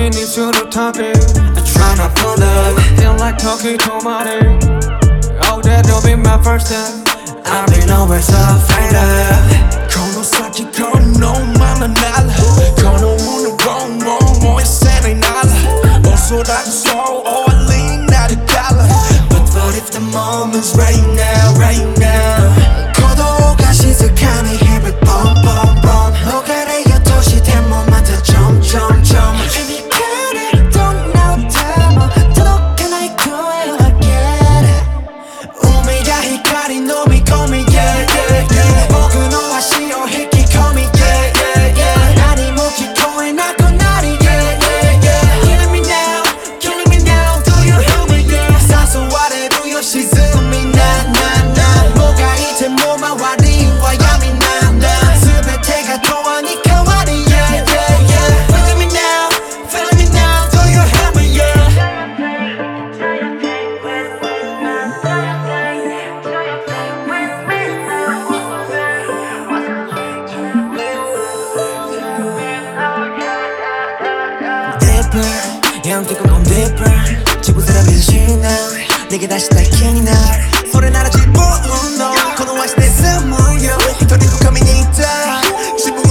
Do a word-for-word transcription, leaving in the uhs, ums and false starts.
need you to topic. I try not to love, feel like talking to money. Oh, that don't be my first time. I've been always afraid of. この先このままならこの胸をもうせないならおそらくそう終わりになるから But what if the moment's right now, right now 鼓動が静かに響く Boom, boom, boom 逃れようとしてもまた Jump, jump, jump 響かれるどんな歌も届かない声を上げる海が光飲み込み Yeah, yeah, yeah 僕の足を引き込み Yeah, yeah, yeah 何も聞こえなくなり Yeah, yeah, yeah Killing me now, killing me now Do you hear me, yeah 誘われるよ沈みな、な、な僕がいても周りは闇なんだ全てが永遠に変わり Yeah, yeah, yeah Feeling me now, feeling me now Do you hear me, yeah Deeper, yeah I'm taking come deeper 지구 사람이 신나 내게 다시 날気になるそれなら自分のこの足で住むよ一人の神にいた自分